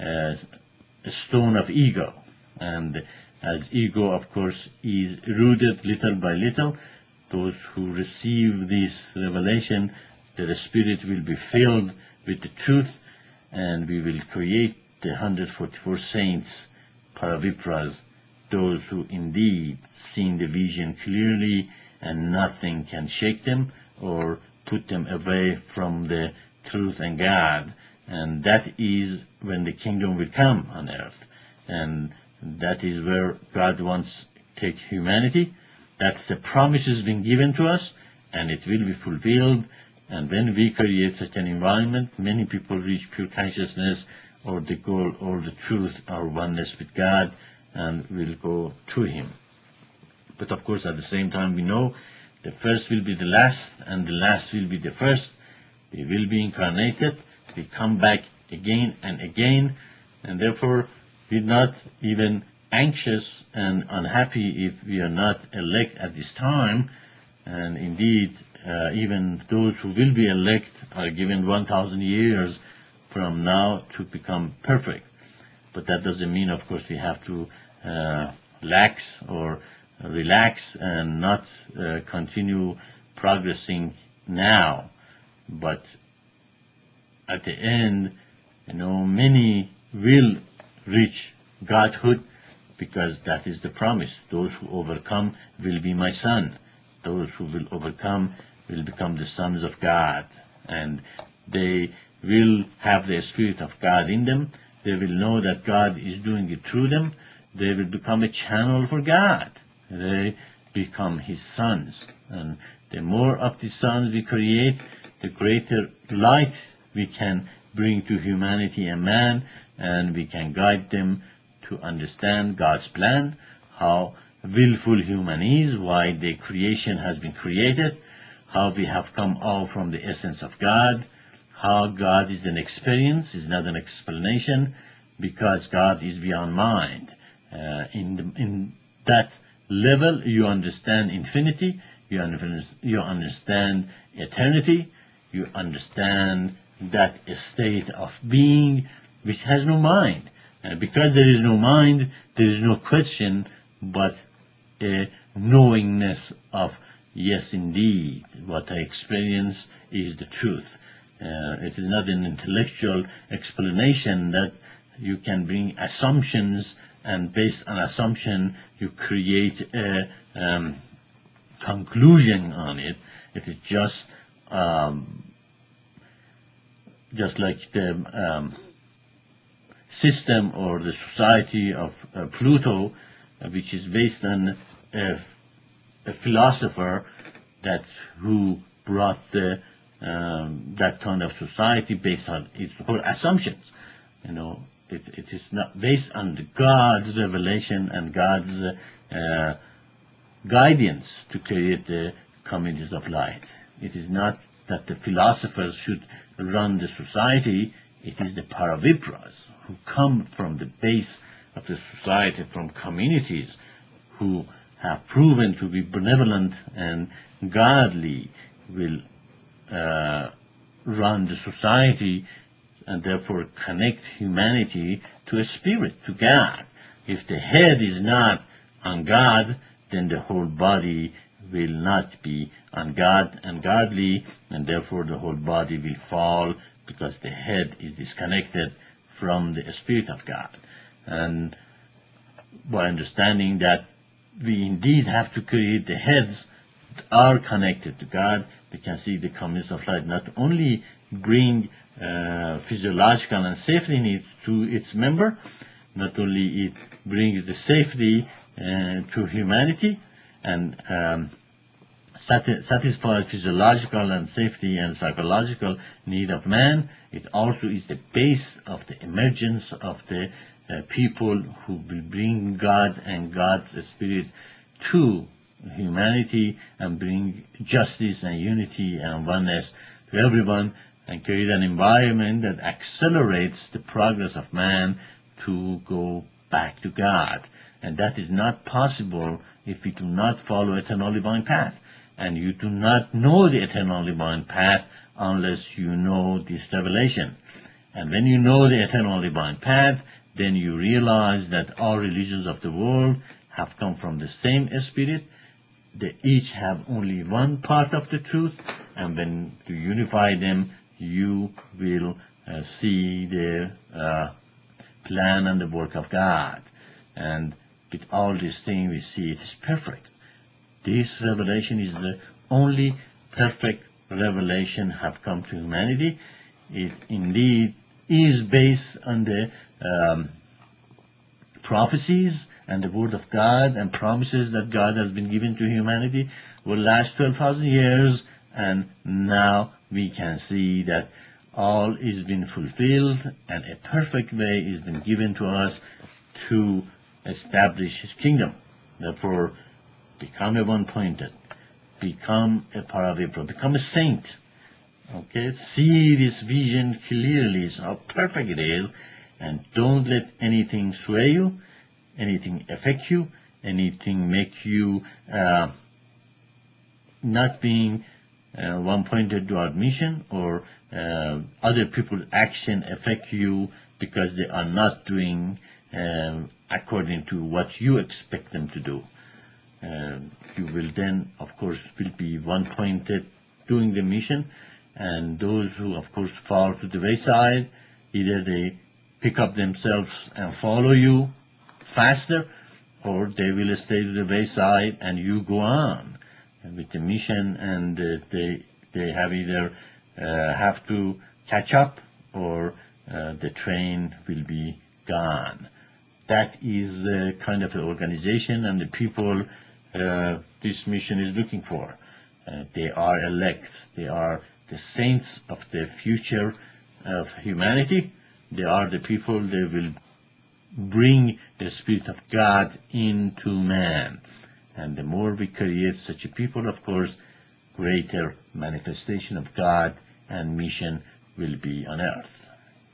[SPEAKER 2] stone of ego. And as ego, of course, is rooted little by little, those who receive this revelation, the spirit will be filled with the truth, and we will create the 144 saints, Paravipras, those who indeed seen the vision clearly and nothing can shake them or put them away from the truth and God. And that is when the kingdom will come on earth. And that is where God wants to take humanity. That's the promise has been given to us, and it will be fulfilled. And when we create such an environment, many people reach pure consciousness or the goal or the truth or oneness with God and will go to Him. But of course, at the same time, we know the first will be the last and the last will be the first. We will be incarnated. We come back again and again, and therefore we're not even anxious and unhappy if we are not elect at this time. And indeed, even those who will be elect are given 1,000 years from now to become perfect. But that doesn't mean, of course, we have to lax or relax and not continue progressing now. But at the end, many will reach Godhood, because that is the promise. Those who overcome will be my son. Those who will overcome will become the sons of God, and they will have the Spirit of God in them. They will know that God is doing it through them. They will become a channel for God. They become His sons. And the more of the sons we create, the greater light we can bring to humanity and man, and we can guide them to understand God's plan, how willful human is, why the creation has been created, how we have come all from the essence of God, how God is an experience, is not an explanation, because God is beyond mind. In that level, you understand infinity, you understand eternity, you understand that state of being which has no mind. Because there is no mind, there is no question, but a knowingness of, yes, indeed, what I experience is the truth. It is not an intellectual explanation that you can bring assumptions, and based on assumption, you create a conclusion on it. It is just like the system or the society of Pluto, which is based on a philosopher who brought that kind of society based on its whole assumptions. It is not based on God's revelation and God's guidance to create the communities of light. It is not that the philosophers should run the society. It is the Paravipras who come from the base of the society, from communities, who have proven to be benevolent and godly, will run the society and therefore connect humanity to a spirit, to God. If the head is not on God, then the whole body will not be on God and godly, and therefore the whole body will fall because the head is disconnected from the Spirit of God. And by understanding that we indeed have to create the heads that are connected to God, we can see the communists of light not only bring physiological and safety needs to its member, not only it brings the safety to humanity and satisfy physiological and safety and psychological need of man, it also is the base of the emergence of the people who will bring God and God's Spirit to humanity and bring justice and unity and oneness to everyone and create an environment that accelerates the progress of man to go back to God. And that is not possible if we do not follow eternal divine path. And you do not know the eternal divine path unless you know this revelation. And when you know the eternal divine path, then you realize that all religions of the world have come from the same Spirit. They each have only one part of the truth, and when you unify them, you will see the plan and the work of God. And with all these things, we see it is perfect. This revelation is the only perfect revelation have come to humanity. It indeed is based on the prophecies and the word of God and promises that God has been given to humanity for the last 12,000 years, and now we can see that all is been fulfilled and a perfect way is been given to us to establish his kingdom. Therefore, become a one-pointed, become a paravipra, become a saint. Okay, see this vision clearly, how perfect it is, and don't let anything sway you, anything affect you, anything make you not being one-pointed toward mission, or other people's action affect you because they are not doing according to what you expect them to do. You will then, of course, will be one-pointed doing the mission, and those who, of course, fall to the wayside, either they pick up themselves and follow you faster, or they will stay to the wayside and you go on with the mission, and they have either have to catch up or the train will be gone. That is the kind of the organization and the people this mission is looking for. They are elect. They are the saints of the future of humanity. They are the people that will bring the Spirit of God into man. And the more we create such a people, of course, greater manifestation of God and mission will be on earth.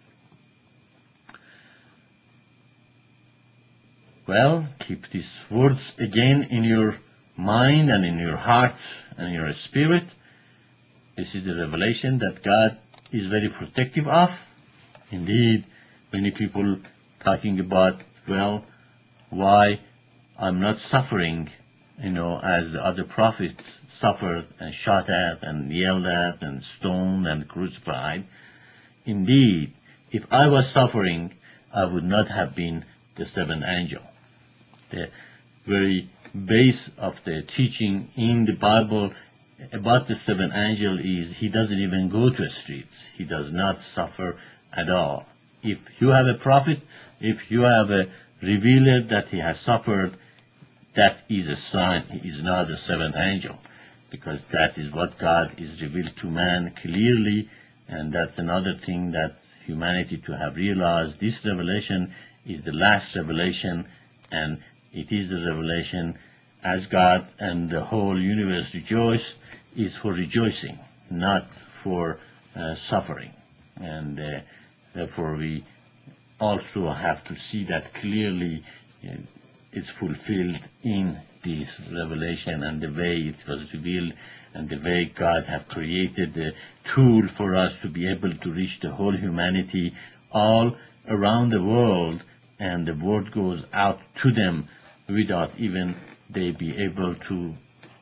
[SPEAKER 2] Well, keep these words again in your mind and in your heart and in your spirit. This is the revelation that God is very protective of. Indeed, many people talking about, well, why I'm not suffering, as the other prophets suffered and shot at and yelled at and stoned and crucified. Indeed, if I was suffering, I would not have been the seventh angel. The very base of the teaching in the Bible about the seventh angel is he doesn't even go to the streets. He does not suffer at all. If you have a prophet, if you have a revealer that he has suffered, that is a sign he is not the seventh angel, because that is what God is revealed to man clearly, and that's another thing that humanity to have realized. This revelation is the last revelation, and it is the revelation as God and the whole universe rejoice, is for rejoicing, not for suffering. And therefore we also have to see that clearly. is fulfilled in this revelation and the way it was revealed and the way God have created the tool for us to be able to reach the whole humanity all around the world, and the word goes out to them without even they be able to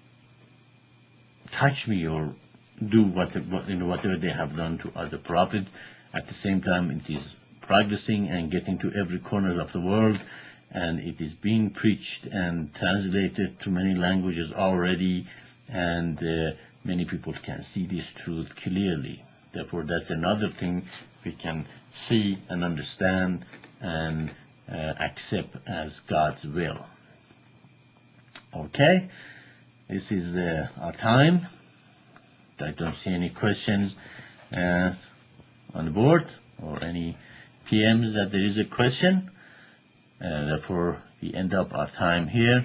[SPEAKER 2] touch me or do whatever they have done to other prophets. At the same time, it is progressing and getting to every corner of the world, and it is being preached and translated to many languages already, and many people can see this truth clearly. Therefore, that's another thing we can see and understand and accept as God's will. Okay, this is our time. I don't see any questions on the board or any PMs that there is a question. Therefore, we end up our time here.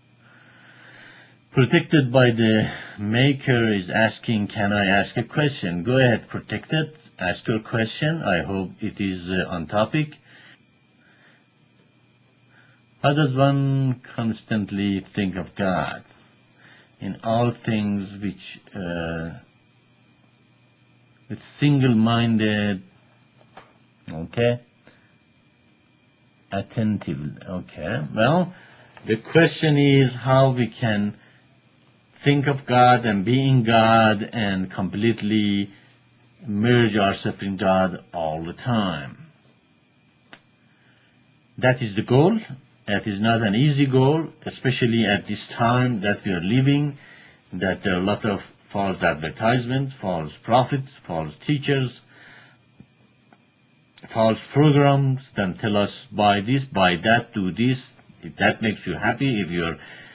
[SPEAKER 2] Protected by the Maker is asking, can I ask a question? Go ahead, Protected. Ask your question. I hope it is on topic. How does one constantly think of God in all things which with single-minded, okay, attentive, okay. Well, the question is how we can think of God and be in God and completely merge ourselves in God all the time. That is the goal. That is not an easy goal, especially at this time that we are living, that there are a lot of false advertisements, false prophets, false teachers, false programs that tell us buy this, buy that, do this. If that makes you happy, if you're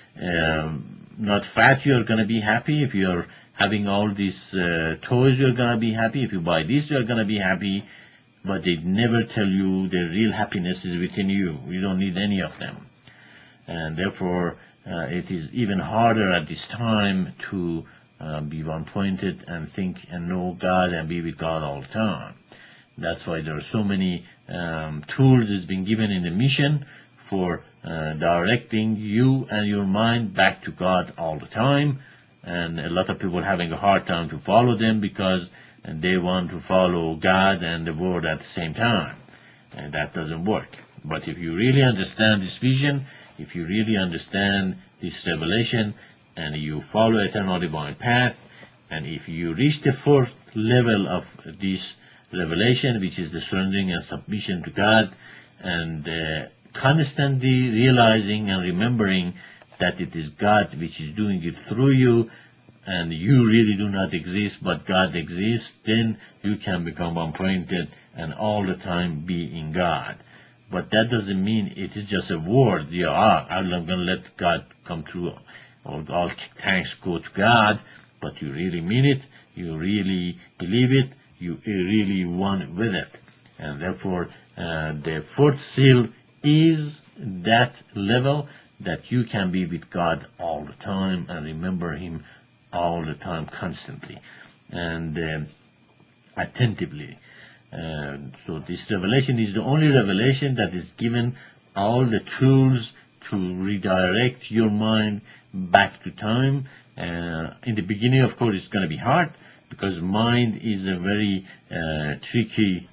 [SPEAKER 2] not fat, you're going to be happy. If you're having all these toys, you're going to be happy. If you buy this, you're going to be happy. But they never tell you the real happiness is within you. You don't need any of them. And therefore, it is even harder at this time to be one-pointed and think and know God and be with God all the time. That's why there are so many tools that's been given in the mission for directing you and your mind back to God all the time. And a lot of people having a hard time to follow them because they want to follow God and the Word at the same time. And that doesn't work. But if you really understand this vision, if you really understand this revelation, and you follow eternal divine path, and if you reach the fourth level of this revelation, which is the surrendering and submission to God, and constantly realizing and remembering that it is God which is doing it through you, and you really do not exist, but God exists, then you can become one-pointed and all the time be in God. But that doesn't mean it is just a word. I'm going to let God come through, or all thanks go to God, but you really mean it, you really believe it, you really want with it. And therefore, the fourth seal is that level that you can be with God all the time and remember Him all the time, constantly and attentively. So this revelation is the only revelation that is given all the tools to redirect your mind back to time. In the beginning, of course, it's going to be hard because mind is a very tricky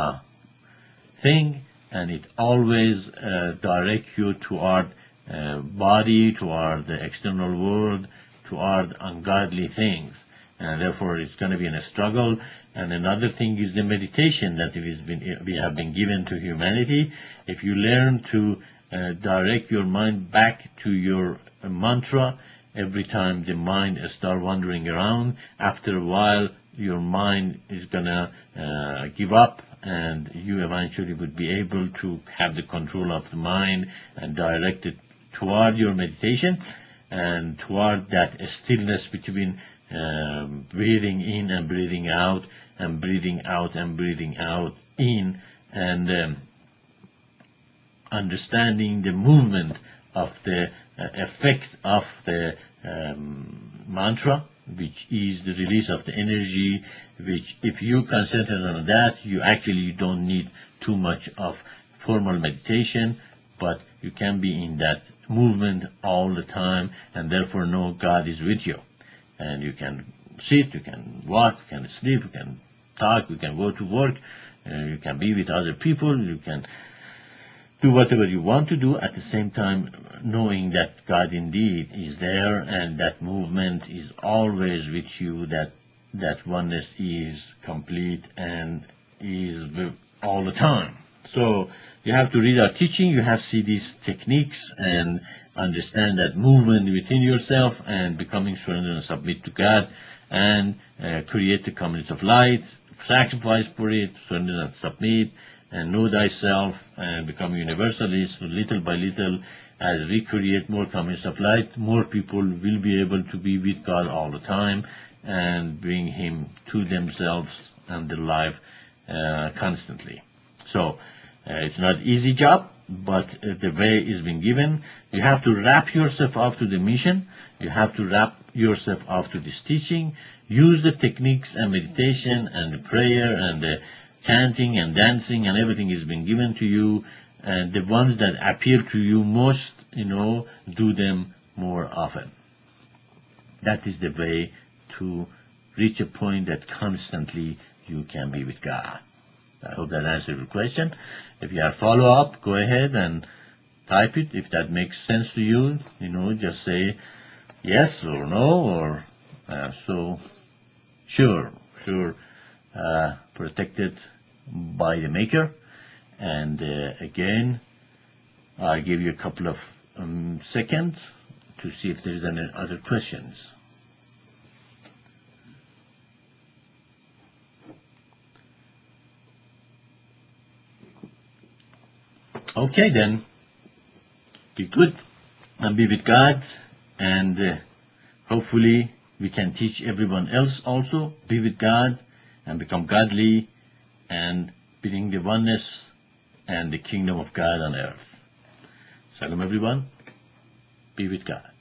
[SPEAKER 2] thing, and it always directs you toward body, toward the external world, toward ungodly things. And therefore, it's going to be in a struggle. And another thing is the meditation that we have been given to humanity. If you learn to direct your mind back to your mantra, every time the mind starts wandering around, after a while, your mind is going to give up, and you eventually would be able to have the control of the mind and direct it toward your meditation and toward that stillness between breathing in and breathing out, and breathing out and breathing out in, and understanding the movement of the effect of the mantra, which is the release of the energy, which if you concentrate on that, you actually don't need too much of formal meditation, but You can be in that movement all the time and therefore know God is with you. And you can sit, you can walk, you can sleep, you can talk, you can go to work, you can be with other people, you can do whatever you want to do, at the same time knowing that God indeed is there and that movement is always with you, that oneness is complete and is all the time. So you have to read our teaching, you have to see these techniques and understand that movement within yourself and becoming surrendered and submit to God and create the community of light, sacrifice for it, surrender and submit, and know thyself and become universalist. So little by little, as we create more communities of light, more people will be able to be with God all the time and bring Him to themselves and their life constantly. So it's not easy job, but the way is being given. You have to wrap yourself up to the mission. You have to wrap yourself up to this teaching. Use the techniques and meditation and the prayer and the chanting and dancing and everything is being given to you. And the ones that appeal to you most, do them more often. That is the way to reach a point that constantly you can be with God. I hope that answered your question. If you have follow-up, go ahead and type it. If that makes sense to you, just say yes or no or so. Sure, protected by the Maker. And again, I'll give you a couple of seconds to see if there's any other questions. Okay, then. Be good and be with God, and hopefully we can teach everyone else also, be with God and become godly and bring the oneness and the kingdom of God on earth. Shalom everyone, be with God.